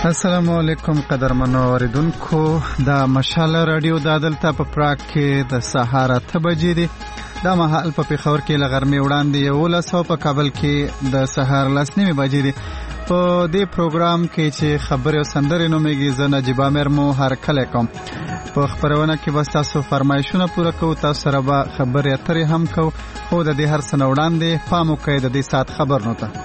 السلام علیکم قدرمنو اوریدونکو د مشال رادیو د دلته په پراګ کې د سهار 8 بجې دي. د مهال په پیښور کې لغرمې وړاندې 11 په کابل کې د سهار 9 بجې دي. په دې پروګرام کې چې خبرې او سندرې نومېږي زه نجیب امیر مو هر کله کوم. په خبرونه کې به تاسو فرمایشونه پوره کوو، تاسو سره به خبرې اترې هم کوو، خو د دې هر څه نه وړاندې پام وکړئ د دې ساعت خبرونو ته.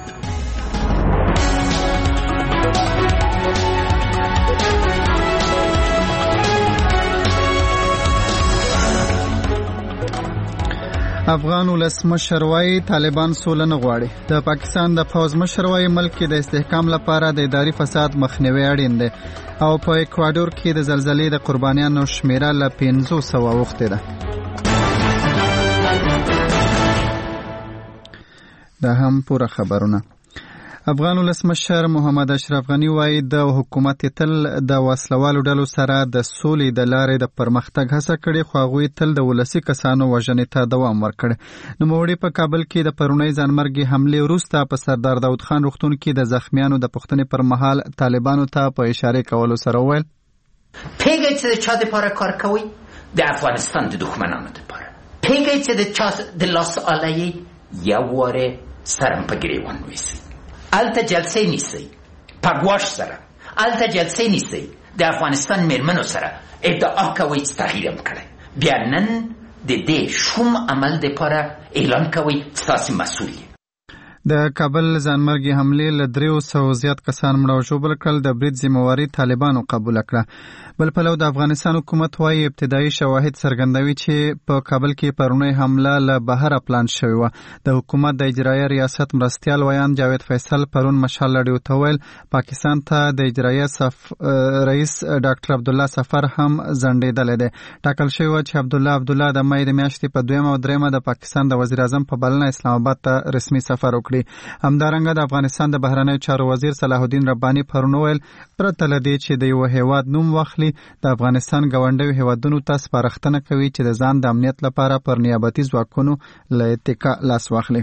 افغان ولسمشر وايي طالبان سوله نه غواړي. د پاکستان د فوز مشر وايي ملک کې د استحکام لپاره د اداري فساد مخنیوي اړین دی. او په اکوادور کې د زلزلې د قربانیانو شمیره له 500 اوښتې ده. دا هم پوره خبرونه. افغان ولسمشر محمد اشرف غنی وايي د حکومت تل د وسلوالو ډلو سره د سولې د لارې د پرمختګ هڅه کړې، خو هغوی تل د ولسي کسانو وژنې ته دوام ورکړ. نوموړي په کابل کې د پرونۍ ځانمرګي حملې وروسته په سردار داود خان روغتون کې د زخمیانو د پوښتنې پر مهال طالبانو ته په اشاره کولو سره وویل پیګی چې چا د پاره کار کوي د افغانستان د دښمنانو لپاره، پیګی چې د چا د لاس آلایي یو واره سرم په ګریوان ویسي. الته جلسه نیسي پګواش سره، الته جلسه نیسي د افغانستان میرمنو سره ادعا کوي چې تغییر کړي، بیا نن د دې شوم عمل د پاره اعلان کوي تاسو مسؤل. د کابل ځانمرګي حملې له 300 زیات کسان مړه او ژوبل کړل. د برید ذمہواری طالبانو قبول کړه. بل پلو د افغانستان حکومت وايي ابتدایي شواهد څرګندوي چې په کابل کې پرونی حمله له بهر پلان شوی و. د حکومت د اجرایه ریاست مرستیال ویان جاوید فیصل پرون مشال رادیو ته ویل پاکستان ته د اجرایه رئیس ډاکټر عبد الله سفر هم ځنډېدل دي. ټاکل شوی و چې عبد الله د مې د میاشتې په 2 او 3 د پاکستان د وزیر اعظم په بلنه اسلام آباد ته رسمي سفر وکړي. همدارنګه د افغانستان د بهرنیو چارو وزیر صلاح الدین رباني پرون ویل پرته له دې چې د یو هیواد نوم واخلي د افغانستان ګاونډیو هیوادونو ته سپارښتنه کوي چې د ځان د امنیت لپاره پر نیابتي ځواکونو له اتکا لاس واخلي.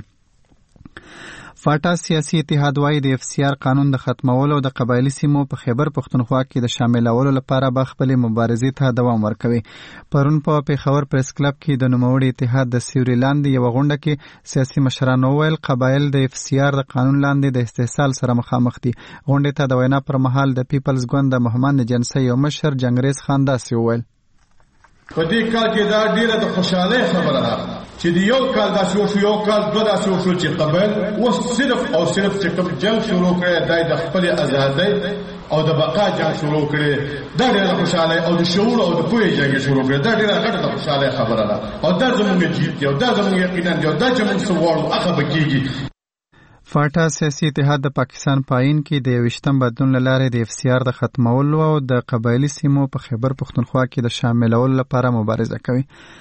فاټا سیاسي اتحاد وايي د FCR قانون د ختمولو او د قبایلی سیمو په خیبر پښتونخوا کې د شاملولو لپاره به خپلې مبارزې ته دوام ورکوي. پرون په پیښور پریس کلب کې د نوموړي اتحاد د سیوري لاندې یو غونډه کې سیاسي مشرانو ویل قبایل د FCR د قانون لاندې د استحصال سره مخامخ دي. غونډې ته د وینا پر مهال د پیپلز ګوند د محمد جنسي یو مشر جنگریز خان داسې وویل په دې کال کې دا ډیره د خوشاله خبره ده چې د یو کال داسې وشو، یو کال دوه داسې وشو چې قبایل اوس صرف او صرف چې کوم جنگ شروع کړی د خپل ازادۍ او د بقا جنگ شروع کړی، دا ډیره خوشاله او د شعور او د پوهې جنگ شروع کړی، دا ډیره غټه خوشاله خبره ده او دا زموږ جیت دی او دا زموږ یقینا دی او دا چې موږ سوالو هغه بکیږي. فاټا سیاسي اتحاد د پاکستان پاین کې د 21م بدلون لاره د FCR د ختمولو او د قبایلی سیمو په خیبر پښتونخوا کې د شاملولو لپاره مبارزه کوي.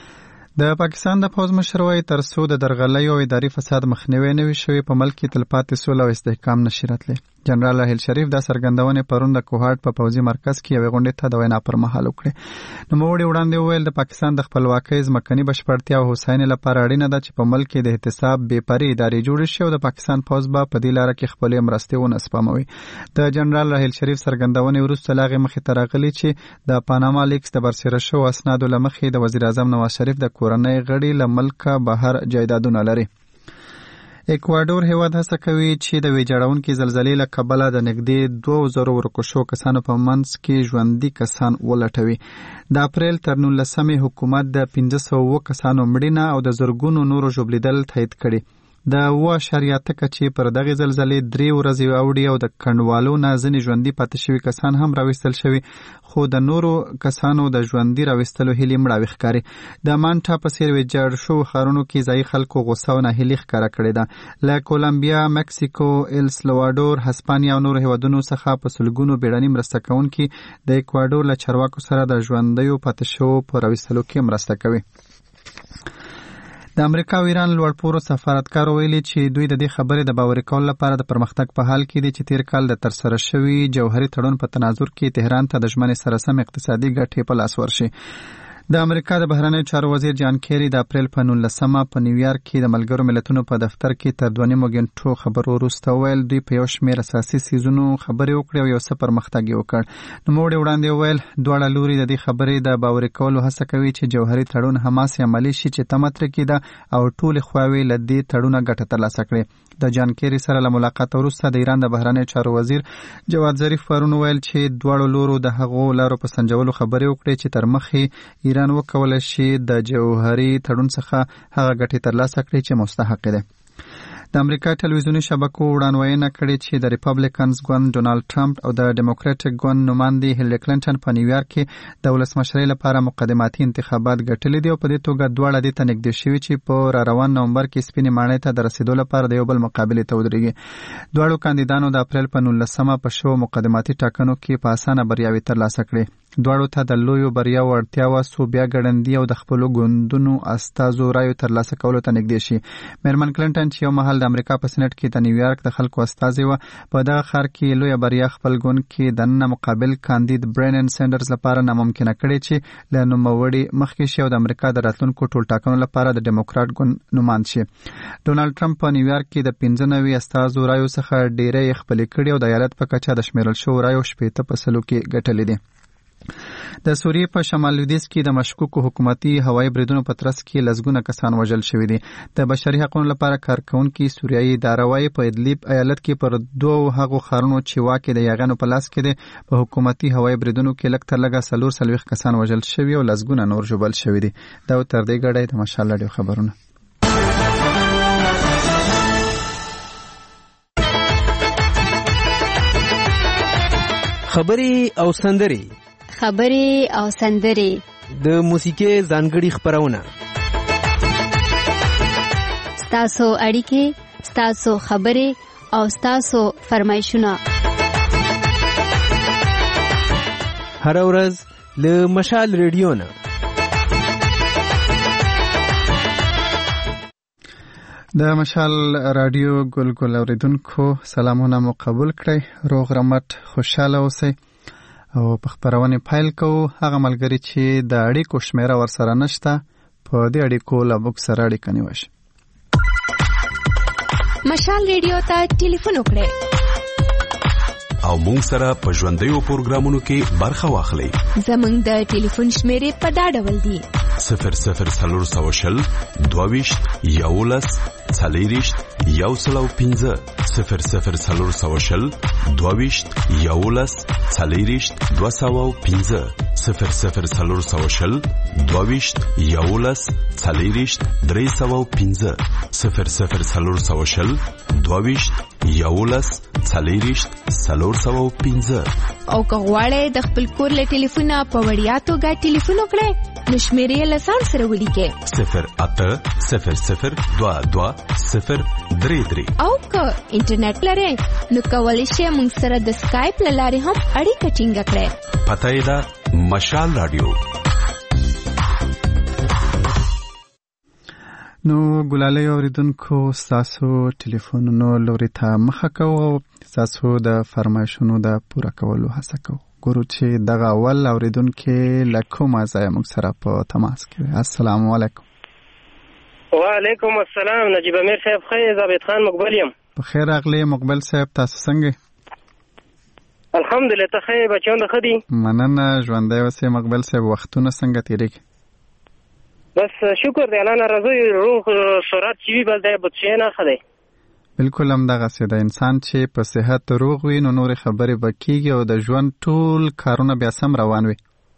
د پاکستان د فوز مشر وايي تر څو د درغلۍ او اداري فساد مخنیوي نه وي شوی په ملک کې تلپاتې سوله او استحکام نشي راتلی. جنرال راحیل شریف دا څرګندونې پرون د کوهاټ په پوځي مرکز کې یوې غونډې ته د وینا پر مهال وکړې. نوموړي وړاندې وویل د پاکستان د خپلواکۍ ځمکني بشپړتیا او هوساینې لپاره اړینه ده چې په ملک کې د احتساب بېپرې ادارې جوړې شي او د پاکستان پوځ به په دې لاره کې خپلې مرستې ونه سپموي. د جنرال راحیل شریف څرګندونې وروسته لا هغې مخې ته راغلي چې د پاناما لیکس د برسېره شوو اسنادو له مخې د وزیر اعظم نواز شریف د کورنۍ غړي له ملکه بهر جایدادونه لري. اکوادور هیواد هڅه کوي چې د ویجاړونکې زلزلې له کبله د نږدې 2000 ورکو شوو کسانو په منځ کې ژوندي کسان ولټوي. د اپریل تر 19 حکومت د 500 کسانو مړینه او د زرګونو نورو ژوبلیدل تایید کړي. د 7.8 کچې پر دغه زلزلې 3 ورځې اوړي او د کنډوالو نه ځینې ژوندي پاتې شوي کسان هم راوستل شوي، خو د نورو کسانو د ژوندي راوستلو هیلې مړاوې ښکاري. د مانټا په څېر ویجاړ شوو ښارونو کې ځایي خلکو غوسه او ناهیلي ښکاره کړې ده. له کولمبیا، مکسیکو، ایل سلواډور، هسپانیا او نورو هیوادونو څخه په سلګونو بیړني مرسته کوونکي د اکوادور له چارواکو سره د ژوندیو پاتې شوو په راوستلو کې مرسته کوي. د امریکا او ایران لوړپوړو سفارتکار ویلي چې دوی د دې خبرې د باوري کولو لپاره د پرمختګ په حال کې دي چې تیر کال د ترسره شوي جوهري تړون په تناظر کې تهران ته د ژمنې سره سم اقتصادي ګټې په لاس ورشي. د امریکا د بهرنیو چارو وزیر جان کیری د اپریل په 19مه په نیویارک کې د ملګرو ملتونو په دفتر کې تر 2.5 غنټو خبرو وروسته ویل دوی په یو شمېر اساسي سیزونو خبرې وکړې او یو څه پرمختګ یې وکړ. نوموړي وړاندې ویل دواړه لوري د دې خبرې د باوري کولو هڅه کوي چې جوهري تړون هماسې عملي شي چې تمه ترې کېده او ټولې خواوې له دې تړونه ګټه ترلاسه کړي. د جان کیری سره له ملاقات وروسته د ایران د بهرنیو چارو وزیر جواد ظریف پرون ویل چې دواړو لورو د هغو لارو په سنجولو خبرې وکړې چې تر مخې ایران وکولای شي د جوهري تړون څخه هغه ګټې ترلاسه کړي چې مستحق دي. د امریکا ټلویزیوني شبکو وړاندوینه کړې چې د ریپبلیکنز ګوند ډونالد ټرمپ او د ډیموکراټک ګوند نماینده هیلری کلینټن په نیویارک کې د ولسمشرۍ لپاره مقدماتي انتخابات ګټلي دي او په دې توګه دواړه دې ته نږدې شوي چې په روان نومبر کې سپینې ماڼۍ ته د رسیدو لپاره د یو بل مقابلې ته ودرېږي. دواړو کاندیدانو د اپریل په 19مه په شوو مقدماتي ټاکنو کې په اسانه بریاوې ترلاسه کړې. دواړو ته د لویو بریاو اړتیا وه څو بیا ګړندي او د خپلو ګوندونو استازو رایو ترلاسه کولو ته نږدې شي. میرمن کلینټن چې یو مهال د امریکا په سېنټ کې د نیویارک د خلکو استازي وه په دغه ښار کې لویه بریا خپل ګوند کې دننه مقابل کاندید برینن سینډرز لپاره ناممکنه کړې چې له نوموړي مخکې شي او د امریکا د راتلونکو ټولټاکنو لپاره د ډیموکراټ ګوند نماینده شي. ډونالډ ټرمپ په نیویارک کې د 95 استازو رایو څخه ډېرې خپلې کړې او د ایالت په کچه د شمیرل شوو رایو 80% کې ګټلې دي. د سوریې په شمال لویدیځ کې د مشکوکو حکومتي هوایي بریدونو په ترڅ کې لسګونه کسان وژل شوي دي. د بشري حقوقو لپاره کارکونکي سوریایي اداره وايي په ادلیب ایالت کې پر دوه هغو ښارونو چې واکې د یاغیانو په لاس کې دي په حکومتي هوایي بریدونو کې لږ تر لږه 440 کسان وژل شوي او لسګونه نور ژوبل شوي دي. دا تر دې ګړۍ د مشال راډیو خبرونه. خبري او سندري د موسیقي ځانګړي خبرونه ستاسو اړیکې ستاسو خبرې او ستاسو فرمایشونه هر ورځ له مشال ریډیو نه. د مشال رادیو ګلګل اوریدونکو سلامونه مو قبول کړئ. روغ رمټ خوشاله اوسئ او په خبرونه فایل کوو هغه ملګری چې د اړیکو شمیره ورسره نشته په دې اړیکو له موږ سره اړیکه نیوي. مشال ریډیو ته ټلیفون وکړئ او موږ سره په ژوندیو پروګرامونو کې برخه واخلئ. زموږ د ټلیفون شمیرې په دا ډول دي: 00 22 11 40 105 00 22 11 40 205 00 22 11 40 305 00 22 11 40 305. او که غواړئ د خپل کور له ټلیفونه په وړیا توګه ټلیفون وکړئ نو شمیرې له ځان سره ولیکئ 080022 او که انټرنیټ لرئ نو کولی شئ موږ سره د سکایپ له لارې هم اړیکه ټینګه کړئ. پته یې ده مشال رادیو. نو ګلالۍ اوریدونکو ستاسو ټلیفونونو لوري ته مخه کوو ستاسو د فرمایشونو د پوره کولو هڅه کوو. ګورو چې دغه اول اوریدونکو له کومه ځایه موږ سره په تماس کې. السلام علیکم. وعلیکم السلام. نجیب امیر صاحب خیر. ضابط خان مقبل یم. بخیر راغلی مقبل صاحب. تاسو څنګه؟ الحمدلله. ته خیر بچیان د خدي؟ مننه. ژوندی اوسې مقبل صاحب. وختونه څنګه تیریږي؟ بس شکر دی الله ناراضي. روح سرعت چې وي بل دی بچی نه خدای. بالکل هم دغه څه د انسان چې په صحت روغ وي نو نور خبرې بکیږي او د ژوند ټول کارونه بیا سم روان وي.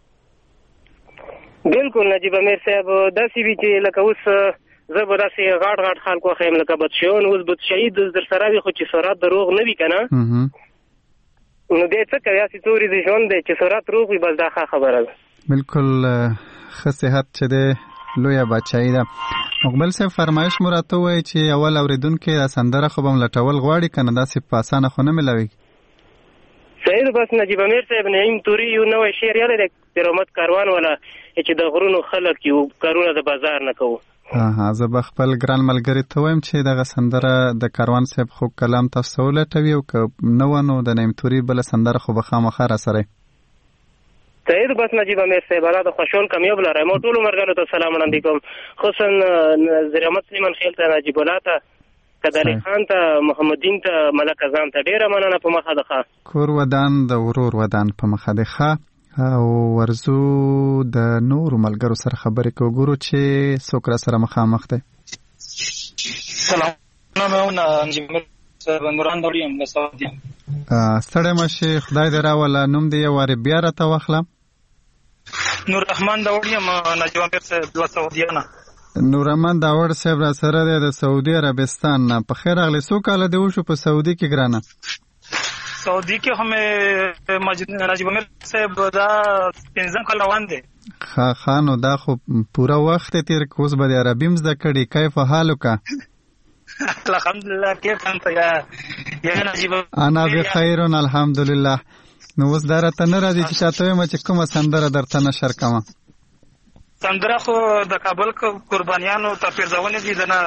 بالکل نجیب امیر صاحب. داسې وي چې لکه اوس زه به داسې غاټ خلکو خیم لکه بچیان اوس بچی در سره وي خو چې سرعت د روغ نه وي که نه نو دی څه کوي هسې تورې د ژوند دی چې سرعت روغ وي بس دا ښه خبره ده. بالکل ښه صحت چې دی لویه بچایي ده. مقبل صاحب فرمایش مو راته ووایي چې اول اورېدونکی دا سندره خو به م لټول غواړي که نه داسې په اسانه خو نه ملوي. صحیح ده. بس نجیب امیر صاحب نعیم توري یو نوی شعر یالی دی پیرامد کاروان والا چې د غرونو خلک یو کارونه د بازار نه کوو. زه به خپل ګران ملګري ته وایم چې دغه سندره د کاروان صاحب خو کلام تاسو ولټوي او که نه و نو د نعیم توري بله سندره خو به خامخا را سره ته بس نجیب امیر صاحب دا خوشحال کامیاب لاره ما ټول مرګانو ته سلام وړاندې کوم خصوصا نظیر احمد سلیمان خیل ته نجیب الله ته کدالي خان ته محمدین ته ملک اعظم ته ډیره مننه په مخه ده کور ودان د ورور ودان په مخه ده او ورزو د نور ملګرو سره خبرې کوو چې څوک را سره مخامخ دی سلام نجیب نوران دوریم لسعودي ستړی مشه خدای دې راوله نوم دې یو وارې بیا راته واخله نور رحمان داوړ یم نجیب امیر صاحب له سعودیانه نور رحمان داوړ صاحب را سره دی د سعودي عربستان نه په خیر اغلی څو کاله دی وشو په سعودي کې ګرانه سعودي کې هم نجیب امیر صاحب دا 15 کال روان دی خانو دا خو پورا وخت تیر کوس به د عربیم زده کړي کیف حالک الحمدلله كيف انت يا نجيب انا بخير الحمدلله نو اوس دا راته نه راځي چې تاسو یې چې کومه سندره درته نشر کوم سندره خو د کابل قربانیانو ته پیرځونه دي دنه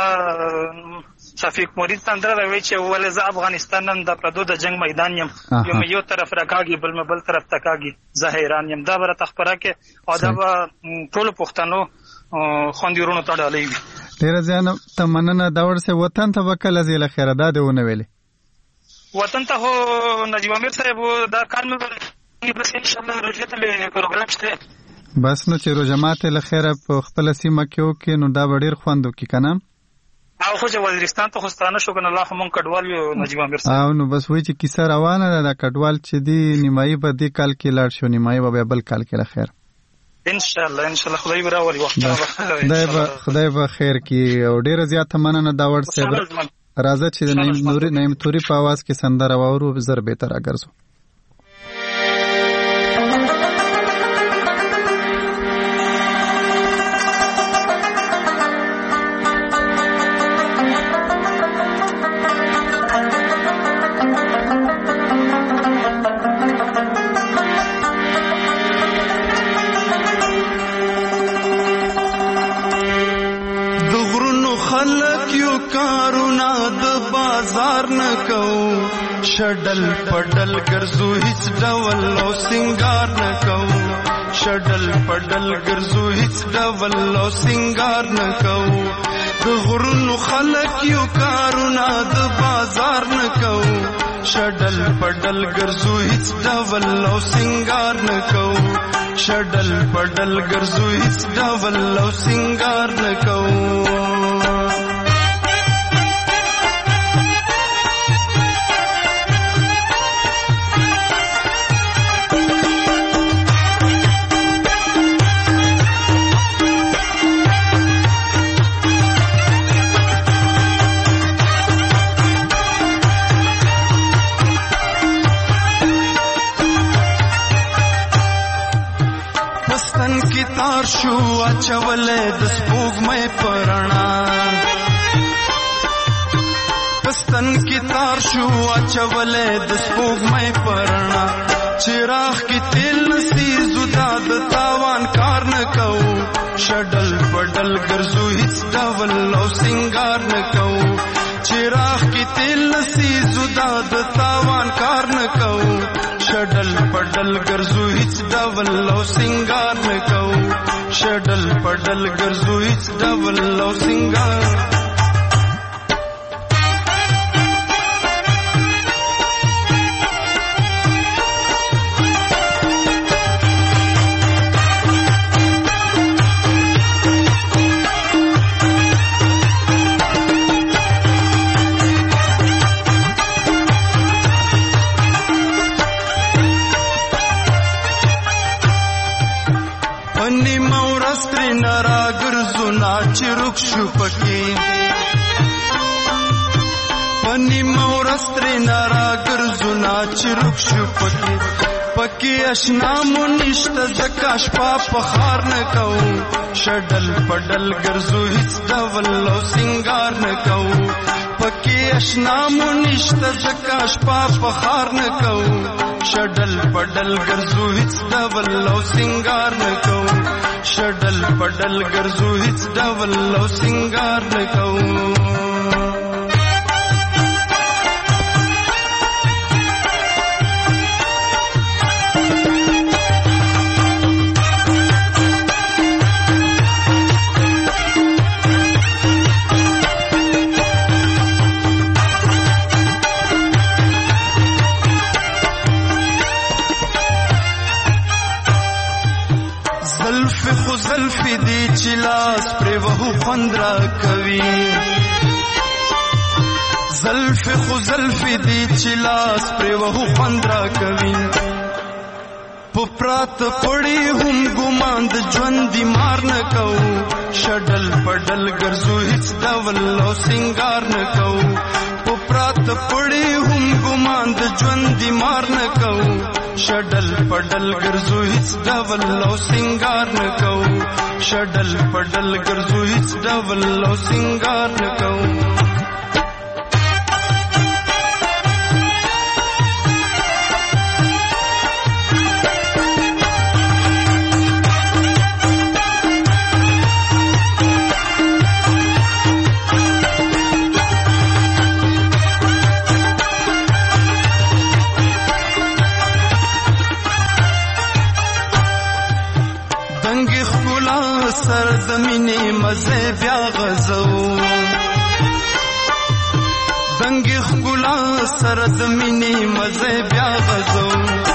شفیق مرید سندره راوي چې ولې ز افغانستان نن د پردو د جنگ میدان یم یو طرف راکاږي بل طرف تکاږي ظاهران یم دا بر تخبره کې او دا ټول پښتنو خوندورونو ته ډالې وي ډیر ځان ته مننه دا ورسه وطن ته وکړه زیله خیره ده ونه ویلي وطن ته هو نجیب امیر صاحب دا کار مې بس ان شاء الله روزه ته پروګرام شته بس نو چې روزه ماته له خیره په خپل سیمه کې وکې نو دا ډیر خوندو کې کنه او خو چې وزیرستان ته خوستانه شو کنه الله مون کډوال یو نجیب امیر صاحب او نو بس وای چې کیسه روانه ده د کډوال چې دی نیمایي په دې کال کې لاړ شو نیمایي به بل کال کې له خیر ان شاء الله خدای به راولي وخت خدای به خیر کی او ډیر زیات مننه دا ورته راځه چې نیم توري په आवाज کې سندره واورو زر به تر اگرزو شډل پډل ګرځو هیڅ ډول او سنگار نکو شډل پډل ګرځو هیڅ ډول او سنگار نکو د غرونو خلک یو کارونه د بازار نکو شډل پډل ګرځو هیڅ ډول او سنگار نکو شډل پډل ګرځو هیڅ ډول او سنگار نکو شو اچولې د سپوږمۍ پرانا پستن کی تار شو اچولې د سپوږمۍ پرانا چراغ کی تیل نسی زدا د تاوان کار نه کو شډل پډل ګرځو هیڅ ډول او سنگار نه کو چراغ کی تیل نسی زدا د تاوان کار نه کو شډل پډل ګرځو هیڅ ډول او سنگار نه کو شډل پډل ګرځو هیڅ ډول او سنگار چروک شو پکی پنی مورستری نارا گرزونا چروک شو پکی پکی اشنا منشت زکاش پاپ خار نکو شڈل پڈل گرزو ہیچ ڈول او سنگار نکو پکی اشنا منشت زکاش پاپ خار نکو شڈل پڈل گرزو ہیچ ڈول او سنگار نکو شډل پډل ګرځو هیڅ ډول او سنگار نکو زلف خو زلف دی چلاس پر وهو خوندرا کوي زلف خو زلف دی چلاس پر وهو خوندرا کوي پپرات پړی هم ګمان د ژوند دی مار نه کو شډل پډل ګرځو هیڅ ډول او سنگار نه کو پپرات پړی هم ګمان د ژوند دی مار نه کو شډل پډل ګرځو هیڅ ډول او سنگار نه کو شډل پډل ګرځو هیڅ ډول او سنگار نه کو سر دمینی مزه بیا غزو دنګ خلا سر دمینی مزه بیا غزو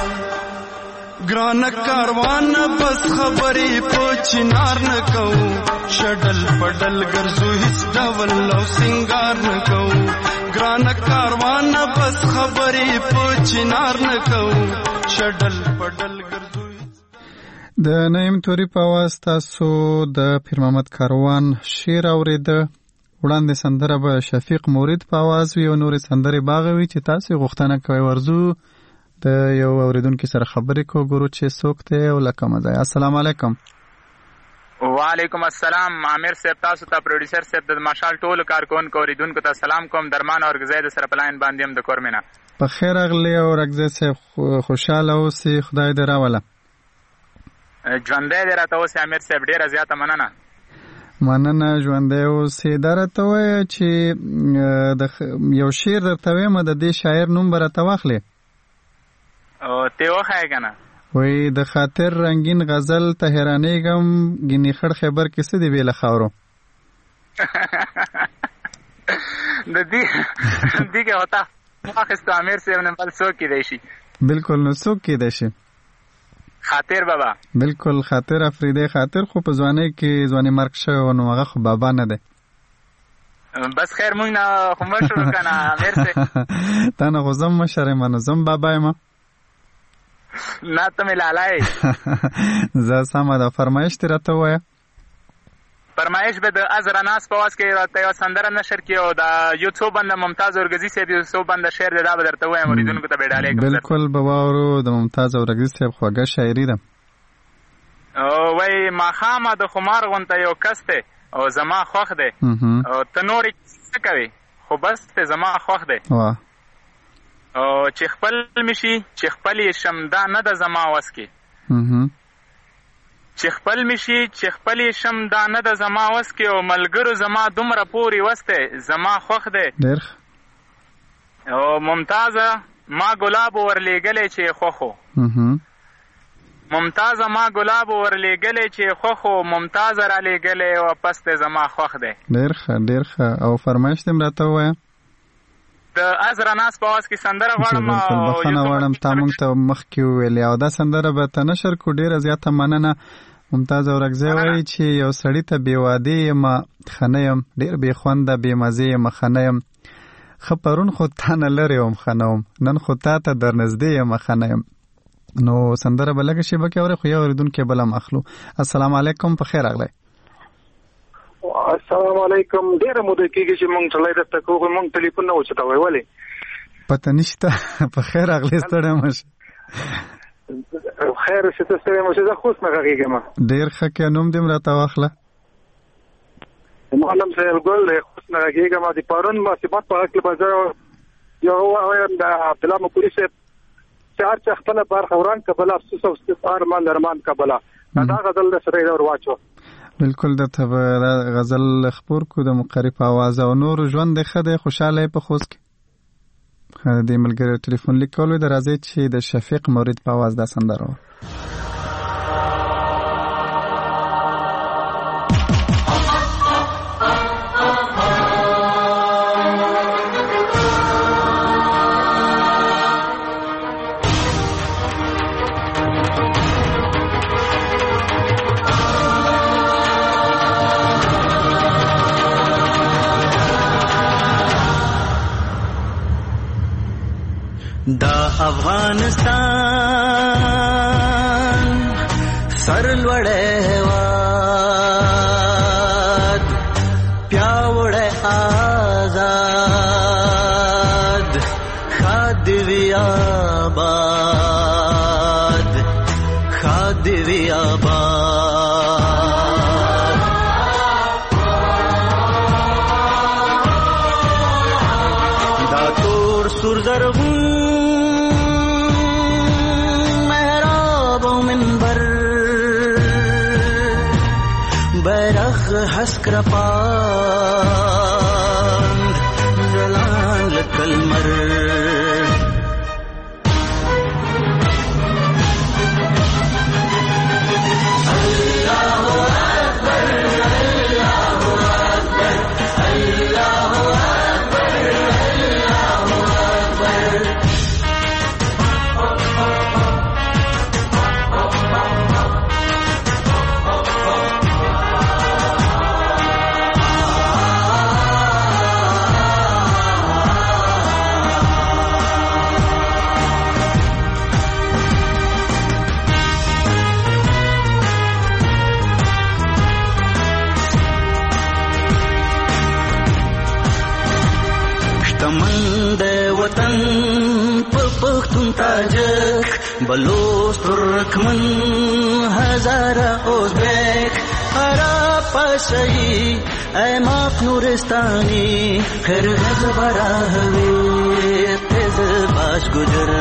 ګران کاروان بس خبرې پوچنار نه کو شډل پډل ګرځو هیڅ ډول او سنگار نه کو ګران کاروان بس خبرې پوچنار نه کو شډل پډل ګرځو د نعیم توري په आवाज تاسو د پیر محمد کاروان شعر اورید. وړاندې سندره به شفیق مورید په आवाज وی او نور سندره باغوي چې تاسو غوښتنه کوي ورزو د یو اوریدونکو سره خبرې کو ګورو چې څوک ته او لکه مزه. السلام علیکم. وعلیکم السلام. عامر صاحب تاسو ته پروډوسر صاحب د مشال ټول کارکون اوریدونکو ته سلام کوم. درمان اور غزاید سره پلاین باندې هم د کورمینا په خیر اغلی او رغزه صاحب خوشاله اوسې خدای دې راوله. ژوندې دې راته اوسې امیر صاحب ډېره زیاته مننه ژوندې اوسې دا راته وایه چې یو شعر درته وایم د دې شاعر نوم به راته واخلې ته وښایې که نه وایي د خاطر رنګین غزل ته حیرانېږم ګینې خړ خیبر کې څه دې بې له خاورو د دې کې هوتا واخیستو امیر صاحب نه بل څوک کیدی شي بلکل نو څوک کیدی شي خاطر بابا بلکل خاطر افریده خاطر خو په ځوانۍ کې ځواني مرګ شوی نو هغه خو بابا نه دی بس خیر مونږ نه خو مشر که نه امیر صاحب تا نه خو زم مشر یم نو زم بابا یم نه ته مې لالا یې زه سمه ده فرمایش دې راته ووایه فرمایش به د ازرناس په واس کې راته یو سندره نشر کړي او دا یو څو بنده ممتاز اورګزي صاحب یو څو بنده شعر دی دا به درته وایم اوریدونکو ته به ډالۍ کوم بلکل به واورو د ممتاز اورګزي صاحب خوږه شاعري ده وایي ماښامه د خمار غونته یو کس دی او زما خوښ دی او ته نورې څه کوې خو بس دی زما خوښ دی او چې خپل مې شي چې خپل یې شم دا نه ده زما وس کې چې خپل می شي چې خپل شم دا نه د زما وس کې او ملګرو زما دومره پورې وسته زما خوښ دی ډېر او ممتازه ما ګلاب ورلېږلی چې خوښو ممتازه ما ګلاب ورلېږلی چې خوښو ممتازه رالېږلی او پس دی زما خوښ دی ډېر ښه ډېر ښه او فرمایش دې م راته ووایه د ازرناس په اواز کې سندره غواړم بخښنه غواړم تا مونږ ته مخکې وویلې او دا سندره به ته نشر کړو ډېره زیاته مننه ممتاز اورګزی وایي چې یو سړي ته بې وعدې یم ښه نه یم ډېر بې خونده بې مزې یم ښه نه یم ښه پرون خو تا نه لرې وم ښه نه وم نن خو تا ته در نږدې یم ښه نه یم نو سندره به لږه شیبه کې اورې خو یو اورېدونکی بل هم اخلو. السلام علیکم په خیر راغلی. السلام علیکم. ډېره موده کېږي چې مونږ ټلی درته کوو مونږ ټلیفون نه اوچتوی ولې پته نشته په خیر راغلی ستړی مه شي خیر چې ته ستړی مه شي زه خوست نه غږېږم ډېر ښه که نوم دې م راته واخله زما نوم سهیل ګل دی خوست نه غږېږم د پرون مصیبت په هکله به زه یو ووایم د عبدالله مقولي صاحب چې هر چا خپله برخه وران که بله افسوس او استغفار مان درمان که بله دا غزل د سره یې ور واچو بلکل درته به غزل خپور کو د مقري په آواز او نور ژوند دی ښه دی خوشحاله یې په خوست کې د ملګري ټلیفون لیک کولو د راځي چې د شفیق مورید په آواز دا سندره سرلوړې هېواد پیاوړی آزاد ښاد دې وي آباد ښاد دې وي آباد دا تور سور زرغون محراب و منبر بیرغ هسک رپاند ځلان لکه لمر تاجک بلوچ ترکمن هزاره ازبک عرب پشایی ای ماف نورستانی قرغز براهوی تز باش گجر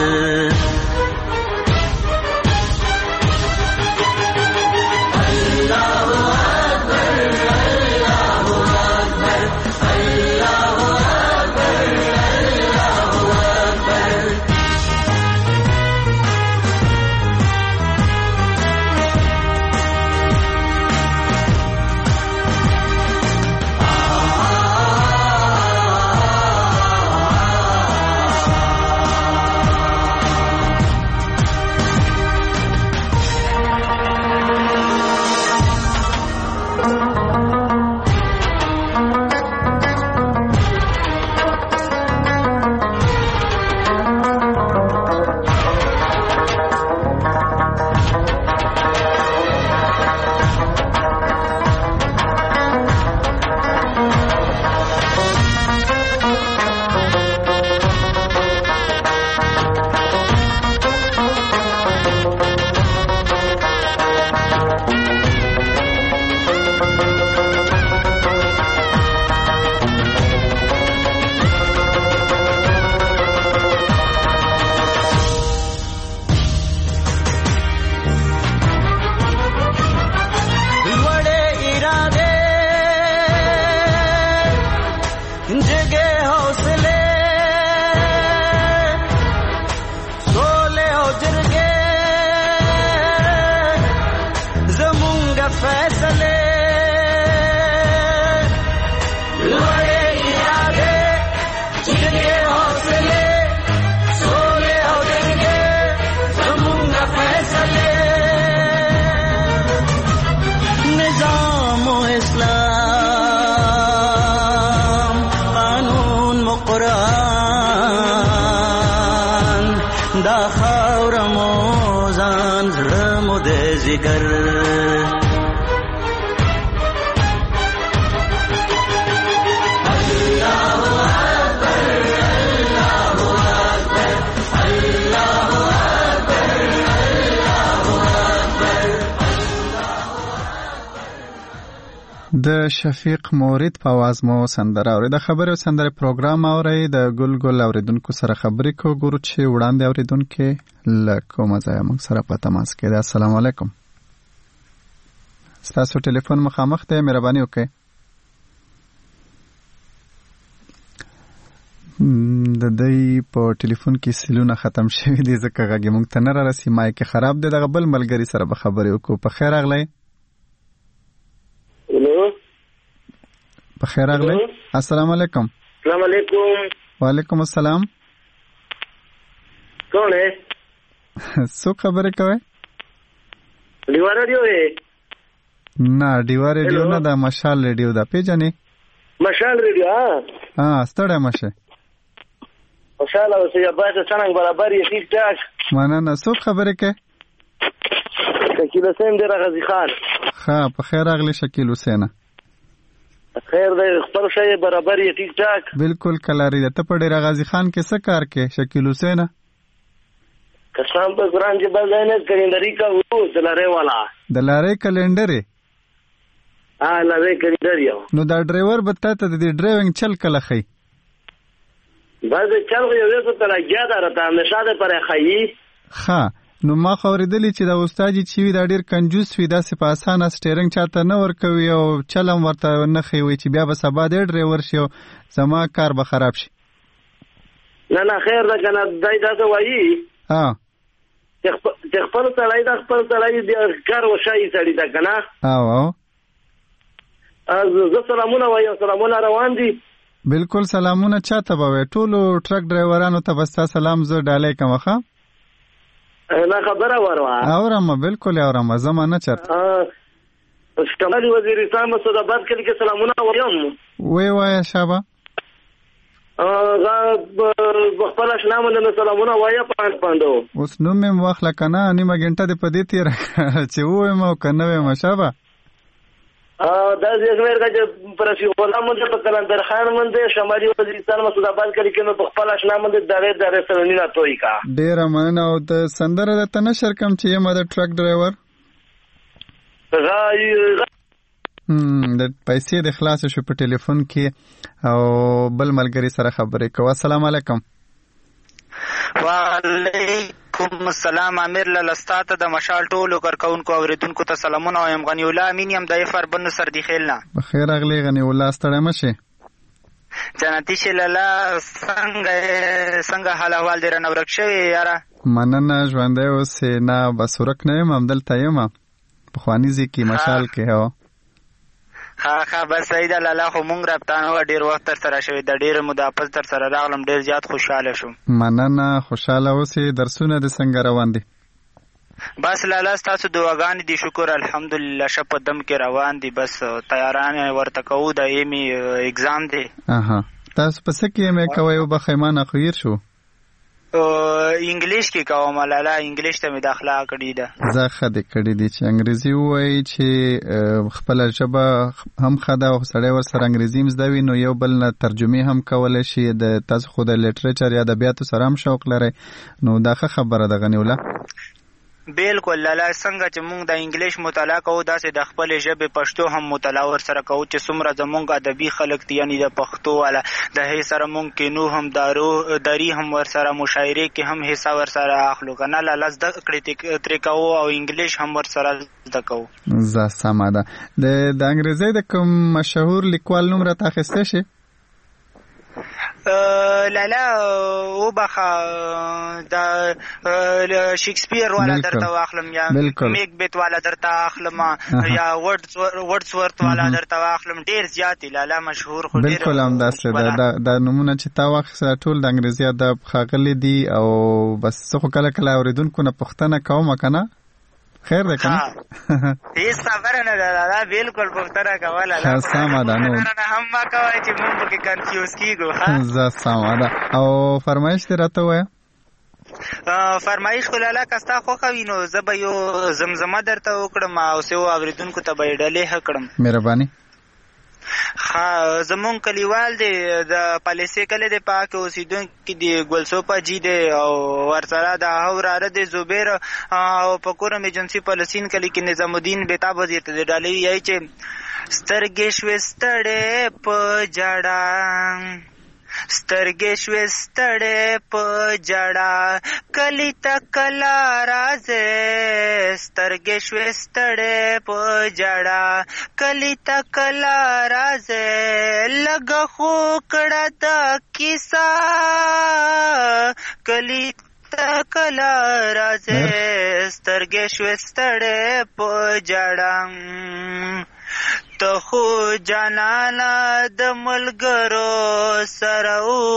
د شفیق مورید په आवाज مو سندره اوري د خبرو سندره پروګرام اوري د ګل ګل اوریدونکو سره خبرې کو ګورو چې وړاندې اوریدونکو لکه مزه موږ سره په تماس کې ده. السلام علیکم. تاسو ټلیفون مخامخ ته مهرباني وکړئ. د دې په ټلیفون کې سلونه ختم شوی دي ځکه غږ موږ ته نه راسي مایک خراب دی. دغه بل ملګری سره به خبرې وکړو. په خیر اغلی. په خیر اغلی. السلام علیکم. السلام علیکم. وعلیکم السلام. کون ہے؟ سو خبرې کوي؟ ډیوا رادیو ہے؟ نه ډیوا رادیو نه دا مشال رادیو دا پیژنې؟ مشال رادیو ها ستړی مشه. مشال او سیا باید څنګه برابر یې ټیک ټاک. مننه. سو خبرې کوي؟ شکیل حسین دی غازی خان. ها په خیر راغلی شکیل حسین. خیر دی خپل شی برابر یې ټیک ټاک. بالکل کلاری ده. ته په ډیر غازی خان کې څه کار کې شکیل حسین؟ قسم په قرآن کې بل نه کلندري کا وو دلاره والا. دلاره کلندري. لاره کلندري. نو دا ډرایور به ته د ډرایوینګ چل کله خي؟ باز چل یو څه تر اجازه راته نشاده پر خي. ها نو ما خوریدلی چې د استاد چې وی دا ډیر کنجوس وی دا په اسانه سټیرینګ چاته نه ورکوي او چلم ورته نه خي وي چې بیا به سبا د ډرایور شي زما کار به خراب شي. نه خیر ده کنه دای دا وایي. چې خپل سړی د خپل سړی د کار وشای سړی دا کنه. زه سلامونه وایم. سلامونه روان دي. بالکل سلامونه چاته به ټولو ټرک ډرایورانو ته بستا سلام زه ډالې کوم ښه. لا خبره وروا اورم بالکل اورم زمانه چرته شمالي وزیرستان مسعود آباد کې سلامونه وایم. وای شابه خپل اشنا مونږ سلامونه وایم پاندو. اوس نو مې واخله کنه نیمه غنټه د پدې تیر چې وایم او کنه وایم شابه. دا زیږمیر چې پرشي غلام مونږ په کلندر خان مونږ شمالي وزیرستان مسعود آباد کې په خپل اشنا مونږ دغه سرنینا توي کا. ډیر مننه. او د سندره د تنشر کم چې یم د ټرک ډرایور د پیسې د خلاص شو په ټلیفون کې او بل ملګری سره خبرې کوه. السلام علیکم. وعلیکم السلام. امیر لستات د مشال ټولو کارکونکو اوریدونکو ته سلامونه وایم. غنی الله امین یم د فر بن سر دی خیلنا. بخیر اغلی غنی الله ستړی مشه. جنتی شلاله څنګه حال احوال دې رانه ورک شوی یاره؟ مننه ژوندی اوس نه بس ورک نه یم همدلته یم په خواني ځای کې مشال کې. هو ها بس صحیح ده لاله خو مونږ رابطانه ډیر وخت تر سره شوی د ډیر مدافعت تر سره راغلم ډیر زیات خوشاله شوم. مننه خوشاله اوسې. درسونه د څنګه روان دي؟ بس لاله تاسو دعاګانې دي شکر الحمدلله شپ دم کې روان دي. بس تیاران ورته کوو د ایمی اگزام دی. تاسو په څه کې مې کوي او بخیمانه خیر شو؟ انګلیش کې کوم لاله انګلیش ته مې داخله کړې ده. زه خدای کړې دي چې انګریزي وایي چې خپل ژبه هم خدا او سړی ور سره انګریزي مزده وي نو یو بل نه ترجمه هم کولای شي. د تاسو خو د لیټریچر یا ادبیاتو سره هم شوق لرئ نو دا ښه خبره ده غنی الله. بالکل لاله څنګه چې موږ د انګلیش مطالعه کوو داسې د خپل ژبې پښتو هم مطالعه ور سره کوو چې څومره زموږ ادبي خلک دي یعنی د پښتو والا د هي سره موږ کینو هم داری هم ور سره مشاعره کې هم حصہ ور سره اخلو کنه لاله د کړي کوو او انګلیش هم ور سره د کوو. زه سمه ده. د انګریزي د کوم مشهور لیکوال نوم را تاخسته شي؟ لالا او بخا د شکسپیر والا درته واخلم یا میک بیت والا درته اخلم یا ورډسورت والا درته واخلم. ډیر زیات لالا مشهور خو ډیر. بالکل هم داسې د نمونه چې تا واخیسته ټول د انګریزي ادب ښاغلي دي او بس زه خو کله کله اورېدونکو نه پوښتنه کوم کنه. خیر ده کنه؟ هیڅ خبره نه ده لالا بالکل پوښتنه کوله. ښه سمه ده. نو هم ما کوئ چې موږ پکې کنفیوز کیږو. زه سمه ده. او فرمایش دې راته ووایه. فرمایش خو لالا که ستا خوښه وي نو زه به یو زمزمه درته وکړم او څو اورېدونکو ته به یې ډلې ښه کړم. مهرباني. زمون کلیوال دی د پالیسي کلی دی پاک اوسیدونکي دی ګلسوپا جی دی او ورسره د هوراره دی زبیر او په کورم ایجنسی پالیسین کلی کې نظام الدین بیتاب وزیر ته ډالې یای چې سترګې شوې ستړې په جړا سترګې شوې ستړې په جړا کلی ته کلا راځې سترګې شوې ستړې په جړا کلی ته کلا راځې لږه خو کړه د کیسه کلی ته کلا راځې سترګې شوې ستړې په جړا ته خو جانانا د ملګرو سره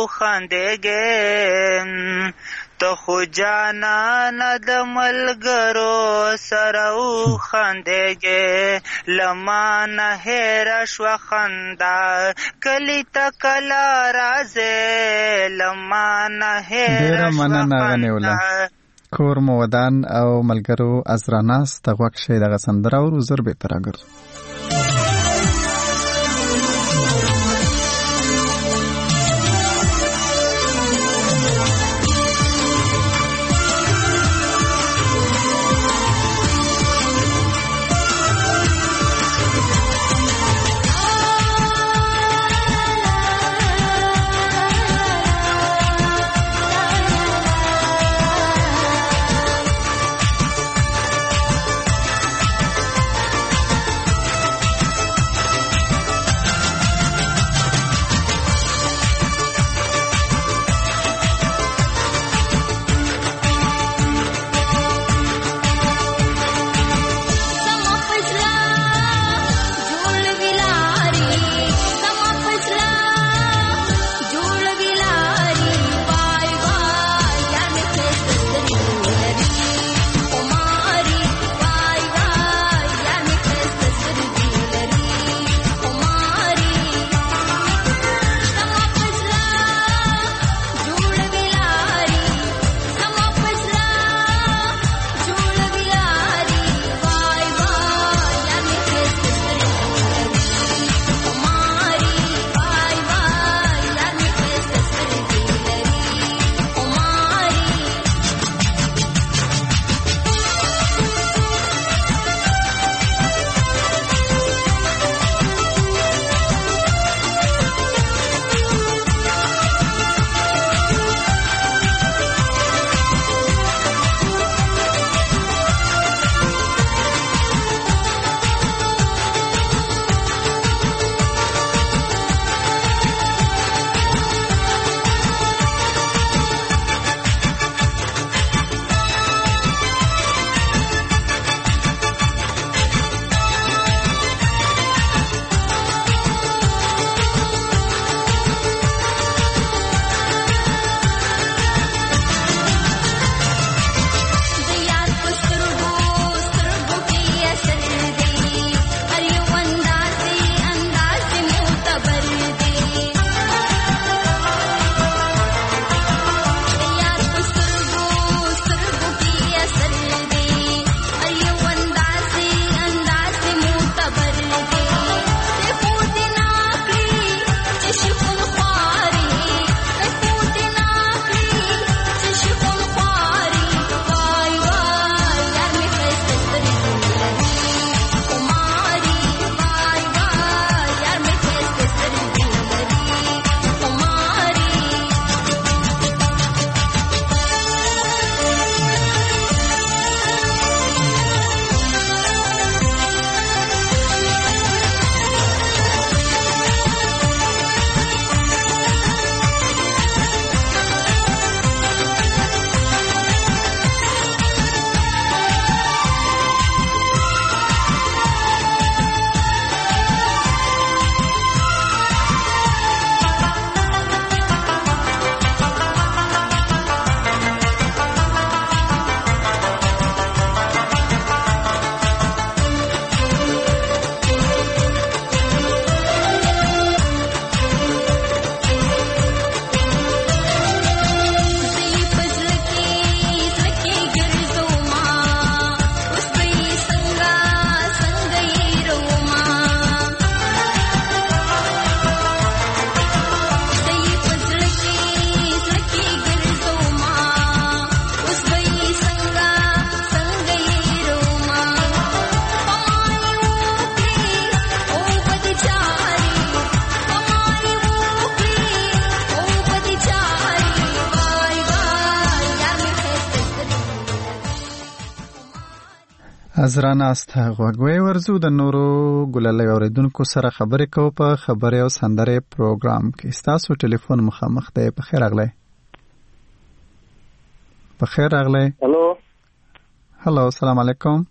وخندېږې ته خو جانانا د ملګرو سره وخندېږې له ما نه هېره شوه خندا کلي ته کله راځې له ما نه هېره شوه خندا. کور مو ودان او ملګرو ازراناس ته غوږ شئ دغه سندره اورو زر بېرته راګرځو. ازراناست غوږوي ورزو د نورو ګلالي اوریدونکو سره خبرې کوو په خبري او سندره پروګرام کې. تاسو ټلیفون مخامخ دی. په خیر راغلی. په خیر راغلی. هلو السلام علیکم.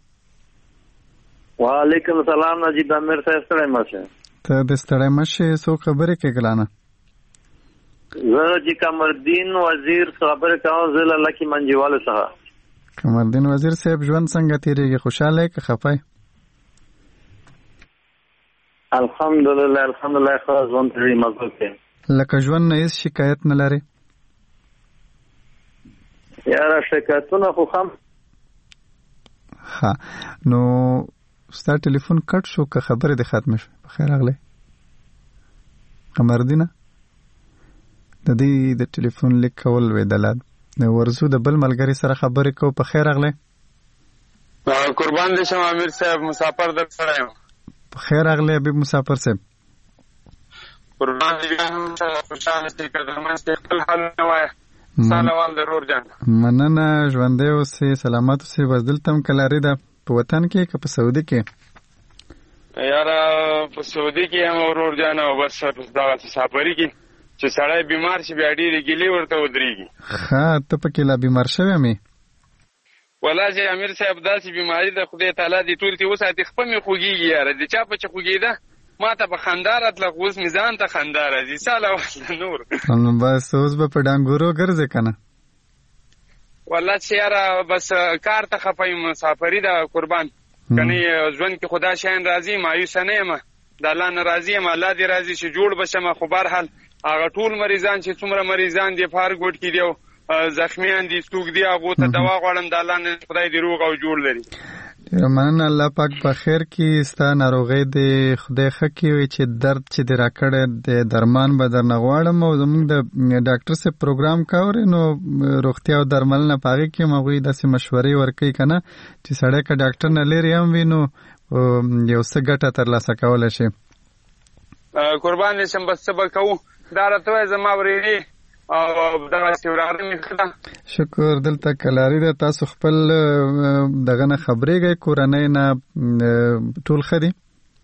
وعلیکم السلام. نجیب امیر صاحب ستړی مشه. ته د ستړی مشه سو خبرې کې ګلانه. زه چې قمردین وزیر خبرې کوم زله لکی منجواله څخه. قمردین وزیر صاحب ژوند څنګه تیریږي؟ خوشاله که خفای؟ الحمدلله الحمدلله خو ژوند تیری مزه کوي. لکه ژوند نه هیڅ شکایت نه لري؟ یاره شکایتونه خو هم ها نو ستا ټلیفون کټ شو که خبرې د ختم شو په خیر راغلی قمردینه د دې د ټلیفون لیک کول وې دلاد نو ورزو د بل ملګری سره خبرې کو په خیر راغلی قربان دې شم امیر صاحب مسافر در سره یم په خیر راغلی حبیب مسافر صاحب قربان دې هم خوشاله شي که درمن شي خپل حال نه وایه سلام ضرور جان مننه ژوندی اوسې سلامت اوسې بس دلته هم کلاري ده په وطن کې که په سعودي کې یاره په سعودي کې هم ورور جان او بس دغه سفري کې چې سړی بیمار شي بیا ډېرې ګیلې ورته ودرېږي ښه ته پکې لا بیمار شوی مې والله چې امیر صاحب داسې بیماري ده خدای تعالی دې ټول تې وساتي خپه مې خوږېږي یاره د چا په چې خوږېده ما ته په خندا راتله اوس مې ځان ته خندا راځي ساله وسله نور بس اوس به په ډانګورو ګرځې که نه والله چې یاره بس کار ته خفه یم مسافري ده قربان که نه ژوند کې خدا شیان راځي مایوسه نه یم د الله نه راضي یم الله دې راضي چې جوړ بشم خو برحال هغه ټول مریضان چې څومره مریضان دي فار ګوټ کې دي او زخمیان دي څوک دي هغو ته دوا غواړم د الله نه خدای دې روغ او جوړ لري ډېره مننه الله پاک په خیر کې ستا ناروغۍ دې خدای ښه کړي چې درد چې دې راکړی د درمان به درنه غواړم او زموږ د ډاکټر صاحب پروګرام کاورې نو روغتیا او درملنه په هغې کې هم هغوی داسې مشورې ورکوي که نه چې سړی که ډاکټر نه لرې هم وي نو یو څه ګټه ترلاسه کولی شي قربان دې شم بس څه به کوو دا راته وایه زما ورېرې او دغسې وراره مې ښه ده شکر دلته کلاري ده تاسو خپل دغه نه خبرېږئ کورنۍ نه ټول ښه دي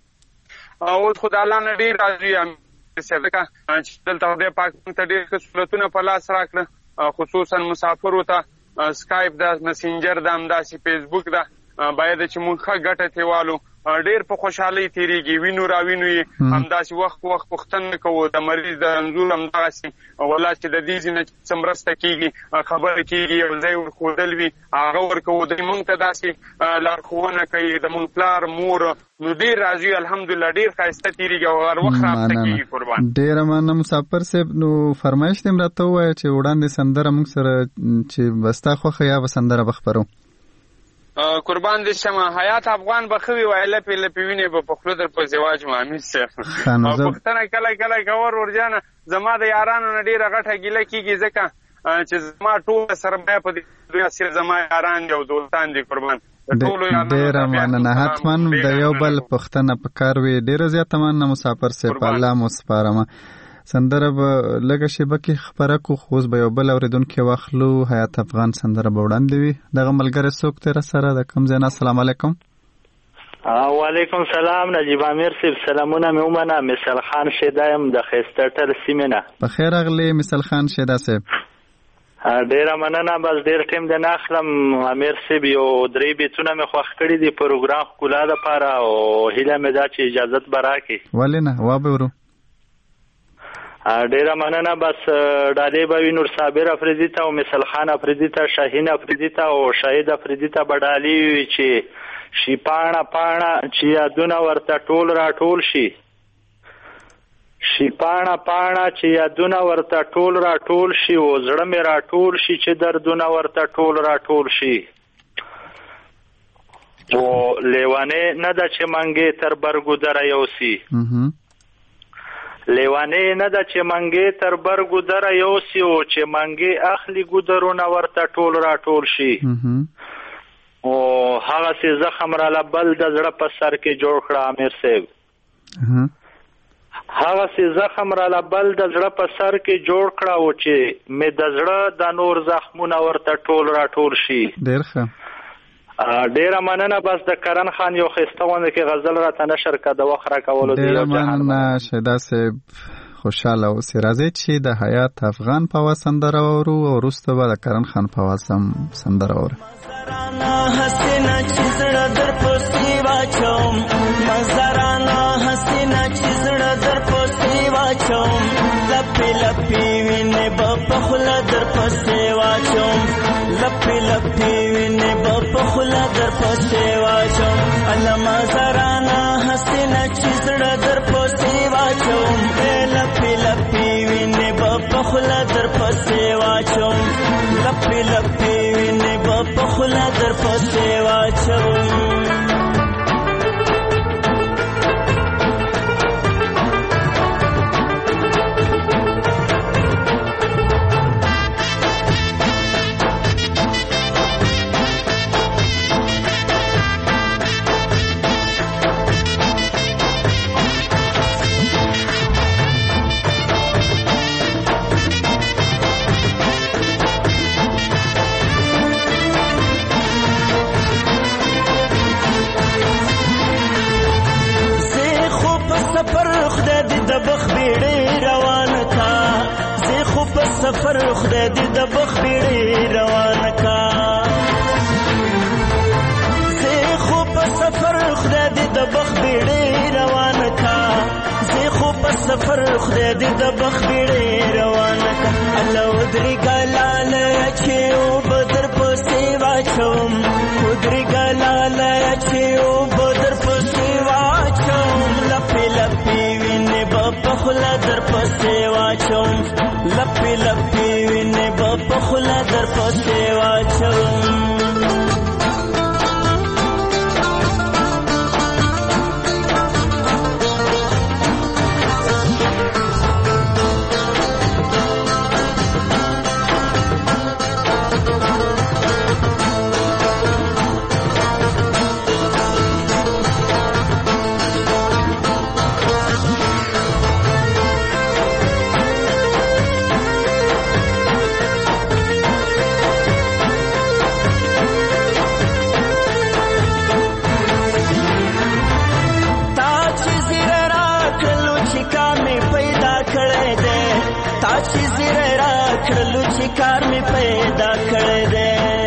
اوس خو د الله نه ډېر راضي یم ځکه چې دلته خدای پاک موږ ته ډېر ښه سهولتونه په لاس راکړه خصوصا مسافرو ته سکایپ ده مسنجر ده همداسې فیسبوک ده باید چې موږ ښه ګټه ترې والو ډېر په خوشحالۍ تېرېږي وینو را وینو یې همداسې وخت پوښتنه کوو د مریض د انځور همدغسې والله چې د دې ځینه څه مرسته کېږي خبرې کېږي یو ځای ورښودل وي هغه ورکوو دوی موږ ته داسې لارښوونه کوي د موږ پلار مور نو ډېر راضي الحمدلله ډېر ښایسته تېرېږي او هر وخت رابطه کېږي قربان ډېره مننه مسافر صاحب نو فرمایش دې هم راته ووایه چې وړاندې سندره موږ سره چې به ستا خوښه یا به سندره به خپرو قربان دې شم حیات افغان به ښه وي وایي لپې لپې وینې به په خوله در په زواج مامید صاحب پوښتنه کله کله کوه ورورجانه زما د یارانو نه ډېره غټه ګیله کېږي ځکه چې زما ټوله سرمایه په دې دنیا صرف زما یاران دي او دوستان دي قربان ډېره مننه حتما د یو بل پوښتنه په کار وي ډېره زیاته مننه مسافر صاحب الله مو سپارمه سندره به لږه شیبه کې خپره کړو خو اوس به یو بل اورېدونکی واخلو حیات افغان سندره به وړاندې وي دغه ملګری څوک دی راسره د کوم ځای نه السلام علیکم وعلیکم سلام نجیب امیر صاحب سلامونه مې ومنه مثال خان شیدا یم د ښایسته ټر سیمې نه په خیر راغلی مثال خان شیدا صاحب ډېره مننه بس ډېر ټیم د نه اخلم امیر صاحب یو 3 بیتونه مې خوښ کړي دي پروګرام ښکلا دپاره او هیله مې ده چې اجازت به راکړي ولې نه وا به ورو ډېره مننه بس ډالۍ به وي نور صابر افریدي ته او مثال خان افریدي ته شاهین افریدي ته او شاهد افریدي ته به ډالۍ وي چې شي پاڼه پاڼه چې یادونه ورته ټول راټول شي شي پاڼه پاڼه چې یادونه ورته ټول راټول شي او زړه مې راټول شي چې دردونه ورته ټول راټول شي او لیوانې نه ده چې منګې تر برګو دره یوسي لیوانې نه ده چې منګې تر برګو دره یوسي او چې منګې اخلي ګودرونه ورته ټول راټول شي او هغسې زخم راله بل د زړه په سر کې جوړ کړه امیر صاحب هغسې زخم راله بل د زړه په سر کې جوړ کړه او چې مې د زړه د نور زخمونه ورته ټول راټول شي ډېر ښه ډېره مننه بس د کرن خان یو ښایسته غونډه کې غزل راته نشر کړه د وخت راکولو ډېره مننه شیدا صاحب خوشحاله اوسئ راځئ چې د حیات افغان په اواز سندره واورو او وروسته به د کرن خان په اواز هم سندره واورو حسینه چې زړه در پسې واچوم مزرانه حسینه چې زړه در پسې واچوم لپې لپې وینې به په خوله در پسې واچوم لپې لپې وینې به په خوله در پسې واچوم الله مزرانه حسینه چې زړه در پسې واچوم لپې لپې وینې به په خوله در پسې واچوم لپې لپې بیړې روان کا زه خو په سفر خدای دې د بخ بیړې روان کا زه خو په سفر خدای دې د بخ بیړې روان کا زه خو په سفر خدای دې د بخ بیړې روان کا الله ودري ګلال چې او بدر پسې واچوم ودري ګلال چې او بدر پسې واچوم لپې لپې وینې په خلا در پسې واچوم لپې لپې وینې په خلا در پسې واچوم کار می پیدا کړی دی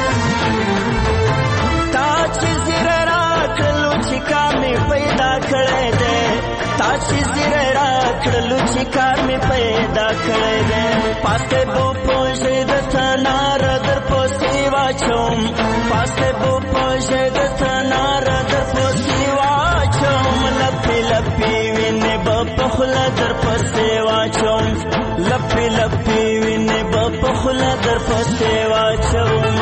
تا چې زیره راکړلو چې کار می پیدا کړی دی تا چې زیره راکړلو چې کار می پیدا کړی دی پاسته بو پوجې د تنار در پسې واچوم پاسته بو پوجې د تنار در پسې واچوم لپې لپې وینې په خوله در پسې واچوم لپې لپې وینې په خوله در پسې واچوم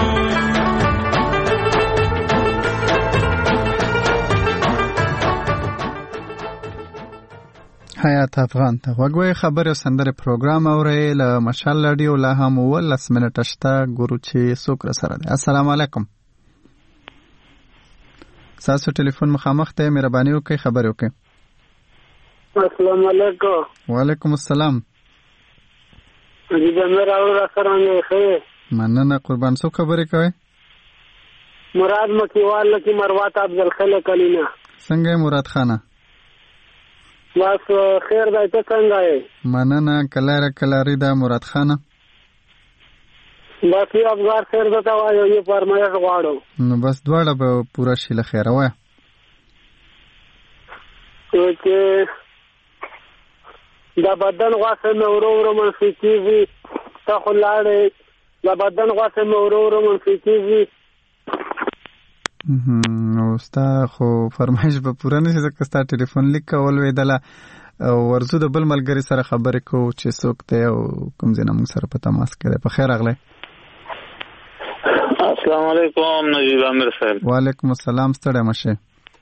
حیات افغان ته وګوي خبر او سندره پروګرام اورې له مشال رادیو لا هم ول منټه شته ګورو چې څوک را سره ده. السلام علیکم. تاسو ټلیفون مخامخ ته مهرباني وکړئ خبر وکړئ. السلام علیکم. وعلیکم السلام. دې زمرا اور سره نه خې مننه قربان. څو خبرې کوي؟ مراد مکیوال لکی مروات عبد الخالق کلینا. څنګه مراد خانه؟ بس خیر دی ته څنګه یې؟ مننه کلاری دا مراد خانه. بس یو افغار خیر دته وایو یو فرمایش غواړو. نو بس دواړه به پورا شي له خیره وای. چې دا بدن غوښه مې ورو منفي کېږي ته خو لاړې دا بدن غوښه مې ورو منفي کېږي. نو ستا خو فرمایش به پوره نه شي ځکه ستا ټلیفون لیک کول ویدله ورځو د بل ملګري سره خبرې کوو چې څوک دی او کوم ځای نه موږ سره په تماس کې دی. په خیر راغلی. السلام علیکم نجیب عامر صاحب. وعلیکم السلام. ستړی مشه.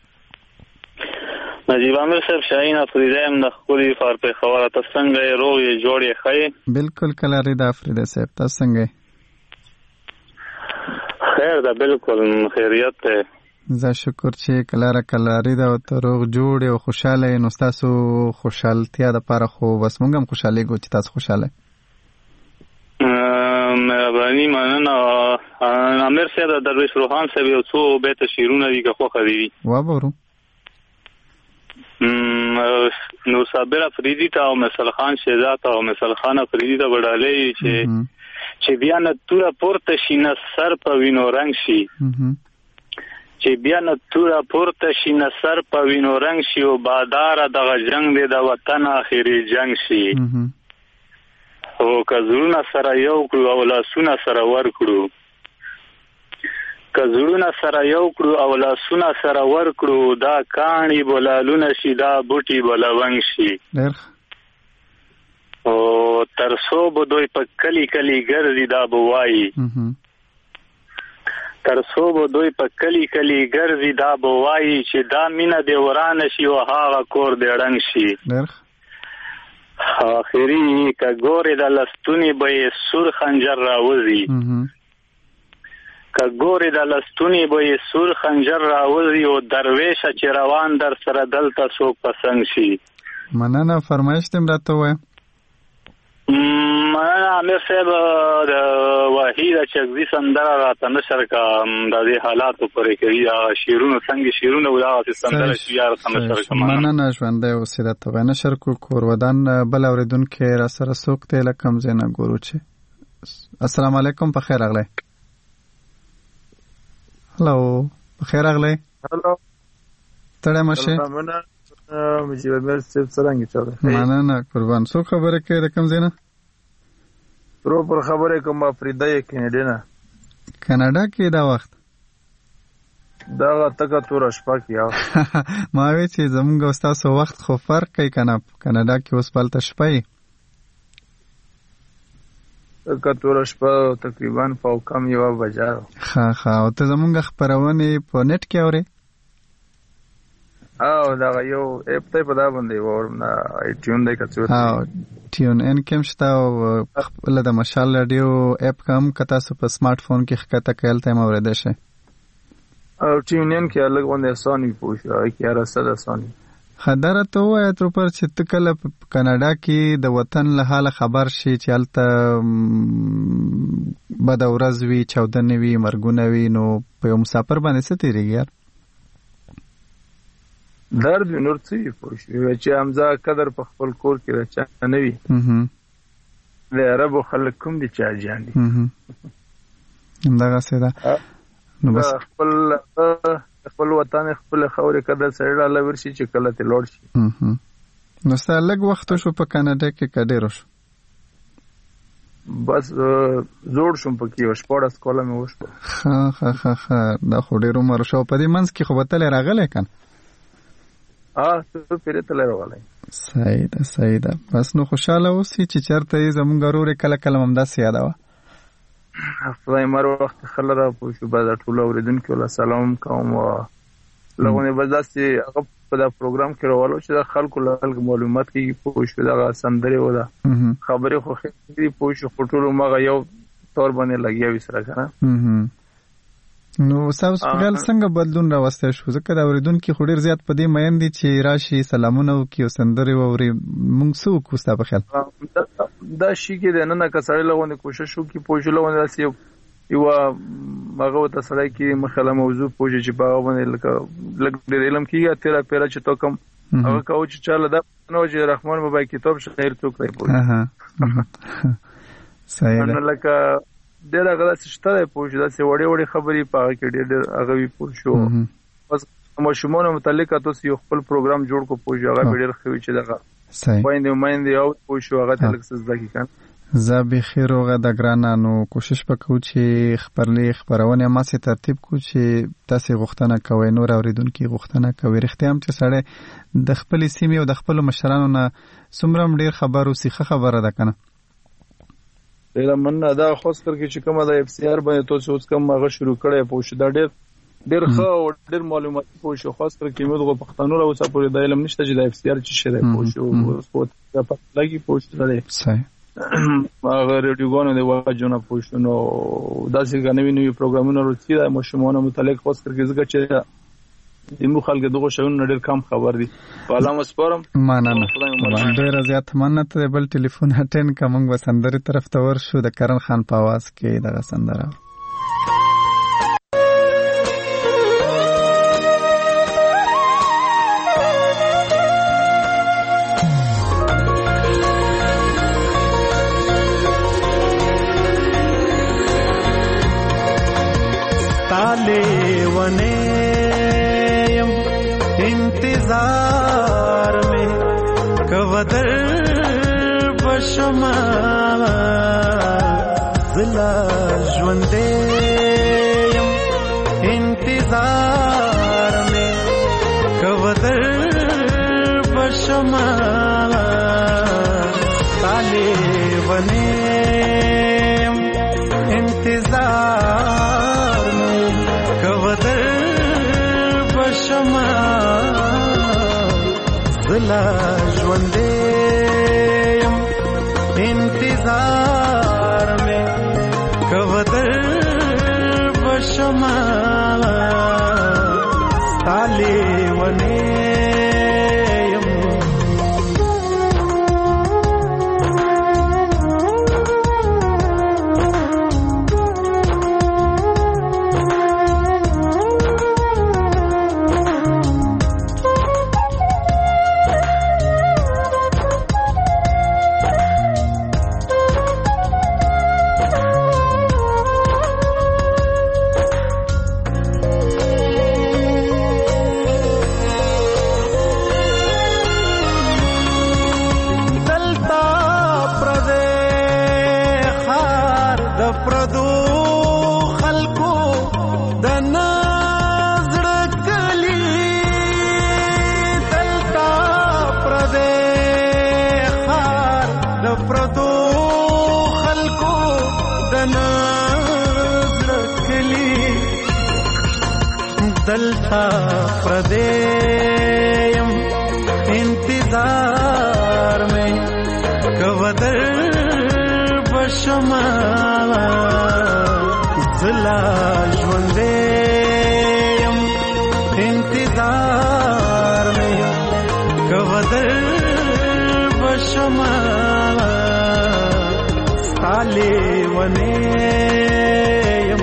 نجیب عامر صاحب شاهین افریدی هم د خپلې فارپې خبره ته څنګه یې روغ یې جوړ یې ښه یې؟ بلکل کلاري د افریدی صاحب تاسو څنګه یې؟ خیر ده بلکل خیریت دی. زه شکر چې کلاري ده او ته روغ جوړ یې او خوشحاله یې. نو ستاسو خوشحالتیا دپاره خو بس موږ هم خوشحالېږو چې تاسو خوشحاله مهرباني مننه. امیر صاحب د درویش روحان صاحب یو څو بیته شعرونه دي که خوښه دي وابورو. نور صابر افریدی ته او مثل خان شهزاد او مثل خان افریدی ته وړاندې چې بیا نه توره پورته شي نه سر په وینو رنګ شي چې بیا نه توره پورته شي نه سر په وینو رنګ شي او باداره دغه جنگ دی د وطن آخري جنگ شي او که زړونه سره یو کړو او لاسونه سره ورکړو که زړونه سره یو کړو او لاسونه سره ورکړو دا کاڼي بولالونه شي دا بوټي بولونګ شي او ترسو به دوی په کلی کلی ګرځي دا به وایي ترسو به دوی په کلی کلی ګرځي دا به وایي چې دا مینه دې ورانه شي او هغه کور دې ړنګ شي آخري که ګورې د لستونې به یې سور خنجر راوځي که ګورې د لستونې به یې سور خنجر راوځي او درویشه چې روان در سره دلته څوک پسنګ شي. مننه. فرمایش دې راته ووایه. امیر صاحب د وحید چغزي سندره راته نشر کا د دې حالاتو پرې کوي شیرونو څنګه شیرونو ولا سندره شیار ته نشر کا مننه ژوندې اوسېده ته نشر کو کورودان بل اوریدونکو را سره سوکته لکم زینا ګورو چې السلام علیکم په خیر اغله هلو په خیر اغله هلو تړه مشه مجيب امیر صاحب څنګه چاله مننه قربان سو خبره کې د کم زینا پر خبره کوم افریدا یې کینیډا نه کاناډا کې دا وخت دا تکه تور شپه کې ما وی چې زموږ استاد وخت خو فرق کوي کنه کاناډا کې اوس پالته شپه تکه تور شپه تقریبا په کم یو بجا ها او ته زموږ خبرونه په نت کې اوري او دا یو اپ ته په دا باندې ورنه ټیون دی کڅو ټیون ان کوم شته او خپل د مشال رادیو اپ کوم کته په سمارټ فون کې خکته کول ته مورده شي او ټیون ان کې الګ باندې آساني پوښتنه کې راسره آساني خبره ته وای تر پر چې تکل په کاناډا کې د وطن له حال خبر شي چې الته بد ورځ وی 14 وی مرګونه وی نو په مسافر باندې څه تیریږي درد نور څه پوښتنه چې امزا قدر په خپل کور کې راچا نه وي د عربو خلک کوم دي چې اجان دي همدغه څه نو بس خپل وطن خپل خوري قدر سره لا ورشي چې کله ته لوړ شي نو سره لږ وخت شو په کاناډا کې کډیر شو بس زوړ شم پکې وشپړس کوله مې وشو ها دا خو ډیر عمر شو په دې منځ کې خو بتل راغله کنه ته پیره تل راغلی صحیح ده بس نو خوشاله اوسې چې چرته زمونږ غرور کله کله هم داسې یادوه خدای مر وخت خلره پوښو بعد ټول اوریدونکو له سلام کوم لغونه بس داسې هغه په دا پروګرام کې راولو چې خلکو له معلومات کې پوښو دا سندره ودا خبره خو خېری پوښو ټول مغه یو تور باندې لګیا وسره کنه نو تاسو خپل څنګه بدلون راوستئ شو ځکه دا اوریدونکو خو ډیر زیات په دې مېن دي چې راشي سلامونه وکي او سندري ووري موږ څو کوستا په خیال دا شي کې نه کسړې لغونه کوشش وکي پوښ لغونه راسي یو هغه ته سره کې مخاله موضوع پوښ چې په باندې لګ ډیر علم کیږي تیرا پیرا چې تو کم هغه کو چې چاله دا نو چې رحمان بابا کتاب شاعر څوک دی پوښ صحیح ده لکه ډېر هغه څه پوښتنه دا څه وړي خبرې پاره کې ډېر هغه وی پوښو بس مشمون متعلق تاسو یو خپل پروګرام جوړ کو پوښ هغه ډېر خوي چې دغه باندې او پوښو هغه تلک څه ځکه کان زه به خیر اوغه د ګرانانو کوشش وکړو چې خبرونه ما سي ترتیب کو چې تاسو غوښتنه کوئ نور اوریدونکو غوښتنه کوي رښتیا هم چې سړی د خپل سیمې او د خپل مشرانو نه څومره ډېر خبرو سیخه خبره ده کنه دا مننه دا خاص کر کې چې کومه د اف سی آر باندې تاسو اوس کوم هغه شروع کړی پوښ دا ډېر ښه او ډېر معلومات پوښ خاص کر کې موږ په پښتنو راوځه پورې د علم نشته چې د اف سی آر چې شری پوښ او په لګي پوښ لري صحیح هغه ریډیوګانو د واجونه پوښ نو دا څنګه نوی پروګرامونه ورتي د مشمونه متعلق خاص کر کې ځکه چې د مو خلک دغه شاون ډېر کم خبر دي والله مسپارم مننه ډېر زیات مننه بل ټلیفون هټن کوم وسندري طرف ته ورشو د کرن خان په आवाज کې دغه سندره ताले वने इंतजार में कवदर बशमा जिला ژوندے इंतजार में कवदर बशमा ताले वने इंतजार में कवदर बशमा जिला ژوندے इंतजार में कवदर बशमा ताले वने پردو خلکو د نظر کلی دلتا پردیم انتظار میں کودر بشما زلا ژوندیم انتظار میں کودر بشما ستالی ونیم.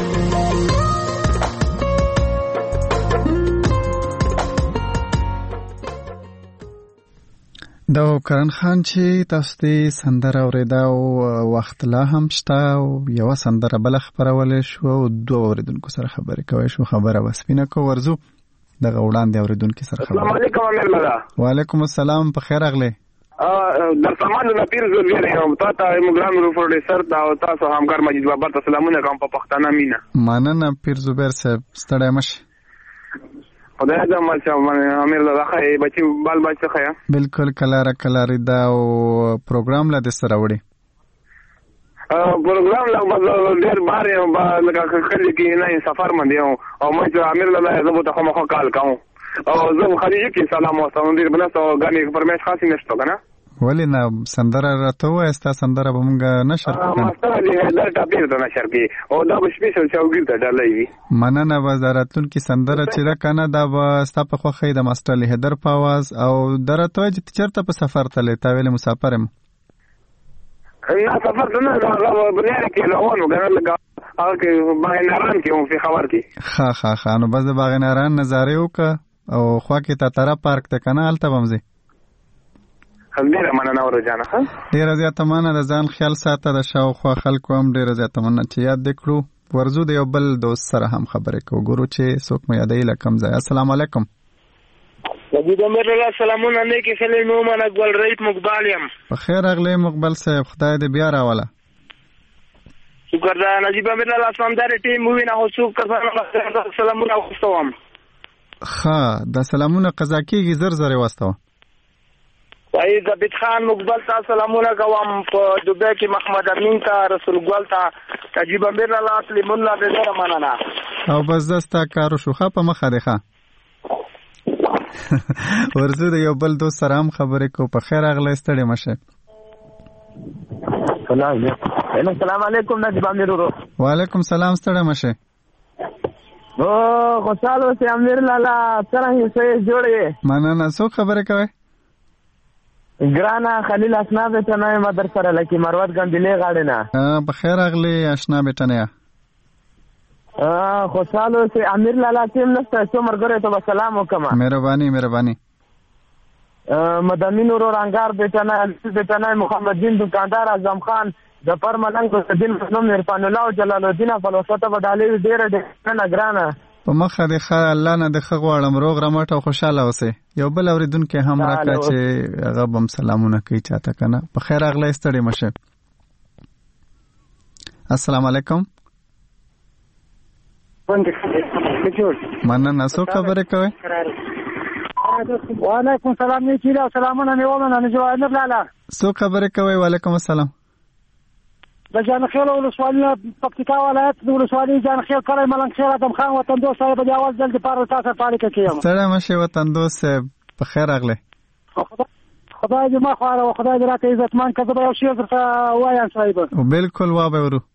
دا کرن خان چې تاسو ته سندره اوریدا او وخت لا هم شته او یو سندره بل خبرول شو او دوه اوریدونکو سره خبرې کوي شو خبره وسپینه کو ورزو دغه وړاندې اوریدونکو سره خبرې. السلام علیکم امیر. وعلیکم السلام په خیر اغله. در سامان د پیر زور ویل یم تاسو موږ رو پروډوسر دا او تاسو همکار مجید بابا ته سلامونه کوم په پښتانه مینا. مننه پیر زبیر صاحب ستړی مشه. خدای دې ماشه امیر الله خیر بچي بال بچي خیا. بالکل کلاره دا او پروګرام لا د سره وړي. پروګرام لا ډېر بار یم لکه خلک کې نه سفر باندې او ما چې امیر الله زه به ته مخه کال کوم او زه خلیجه کې سلام واستوم دې بنسته غني فرمایش خاصی نشته کنه. ولی نه سندره راته وای استا سندره به مونږ نشر کړو. ماستر دې دا ټاپیر ته نشر کې او دا به سپیشل چاوګیر ته ډالای وي. مننه وزارتون کې سندره چې دا کنه دا به ستا په خوخه د ماستر له هدر په आवाज او درته چې چرته په سفر ته لته ویل مسافرم. نه سفر ته نه دا بنیاد کې روانو غره لگا هغه کې باغناران کې هم په خبر کې. ها نو بس باغناران نظاره وکړه او خوا کې تا ترا پارک ته کنه الته بمځي. ډیره مننه ورجانه. ډیره زیاته مننه د ځان خیال ساته د شاوخوا خلکو هم ډیره زیاته مننه چې یاد دکړو ورزو د یو بل دوست سره هم خبرې کو ګورو چې څوک مې یادای لکم ځای. السلام علیکم. وجود امیر الله سلامونه نیکی سلام مومن اقبال رئیس مقبل یم. په خیر اغلی مقبل صاحب خدای دې بیا راوله. شکر ده نجیب امیر الله سمدار ټیم مووی نه هوڅو کسانو سلامونه واستوم. ها د سلامونه قضا کیږي زر واستو. وای زبید خان مقبل ته سلامونه کوم په دوبه کې محمد امین ته رسول ګل ته نجیب امیر الله سلام الله دې مننه. او بس دستا کارو شوخه په مخه ده ښه. ورزو د یو بل دوست سره هم خبرې کو په خیر اغله ستړي مشه. السلام علیکم نجیب امیر ورو. وعلیکم سلام ستړي مشه. او خوشاله اوسې امیر لالا سره یې سې جوړې. مننه څو خبرې کوي. ګرانا خلیل اسنا بیٹه نه مدر سره لکه مروت ګندلې غاړې نه. په خیر اغلی آشنا بیٹه نه. خوشاله اوسې امیر لالا تیم نشته څو مرګره ته سلام وکم. مهرباني مدني نور رنگار بیٹه نه محمد دین دکاندار اعظم خان ظفر ملنګ دین مسلم عرفان الله او جلال الدین فلسفه بدالي ډېر نه ګرانا. په مخه د الله نه د خغواړم روغ رمټ او خوشاله اوسې. یو بل اوریدونکو هم راکړه چې هغه بم سلامونه کوي چاته کنه. په خیر اغله ستړي مشه. السلام علیکم. مننه څو خبرې کوي. وعلیکم السلام نیکیلا سلامونه نیولونه نجوان لالا. څو خبرې کوي. وعلیکم السلام. د جانخیل ولسوالۍ پکتیکا ولایت د ولسوالۍ جانخیل کلی ملنګ خیر ادم خان وطن دوست صاحب د اول ځل د پاره تاسو پالیکه کیم. ستړي مشه وطن دوست په خیر اغله. خدای دې ما خواره او خدای دې راته عزتمان کړه. به یو شی درته وایم صاحب. بالکل وا به ورو.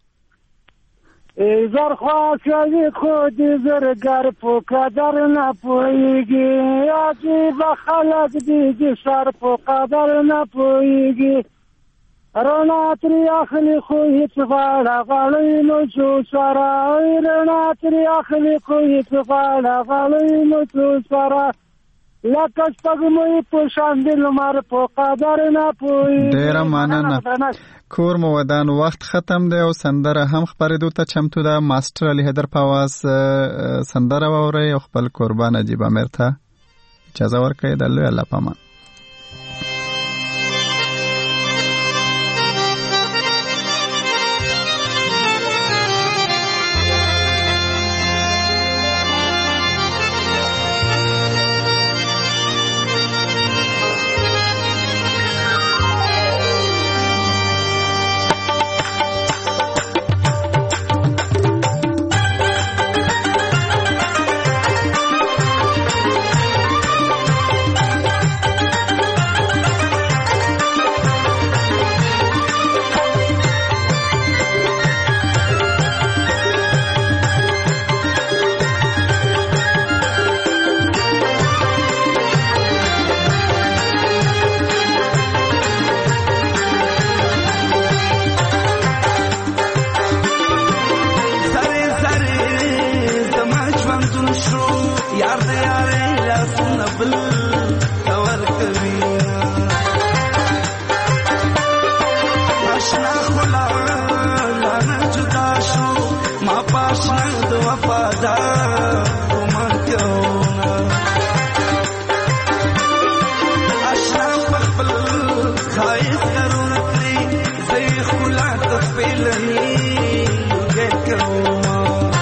زر خواستي خود زرګر په قدر نه پويږي عجیب خلک دي سر په قدر نه پويږي رڼا ترې اخلي خو هیڅ غاړه غاړی نو چو سره رڼا ترې اخلي خو هیڅ غاړه غاړی نو چو سره لکه سپوږمۍ په شان د لمر په قدر نه پوهېږي. ډېره مننه. کور مو ودان وخت ختم دی او سندره هم خپرېدو ته چمتو ده. ماسټر علي حیدر په اواز سندره واورئ او خپل قربان نجیب امیر ته اجازه ورکړئ. د لوی الله په امان. بل تور کوي آشنا خلا لانا جدا شو ما پاشنا د وفادار کومه کېونه آشنا خپل خایس کرون کړی زې خلا تخپلني ګټوما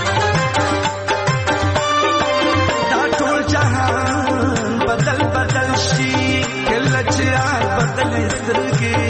دا ټول جهان بدل بدل شي کله چې بدل سترګې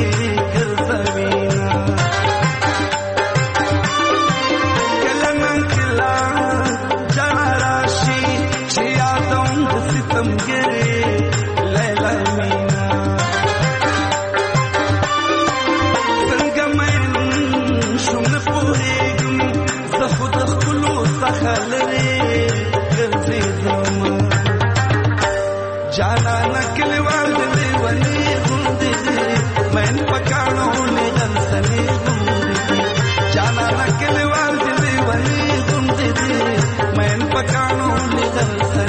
जाना नकल वाले वनी गुंदी मैं पकानो निगल सने गुंदी जाना नकल वाले वनी गुंदी मैं पकानो निगल सने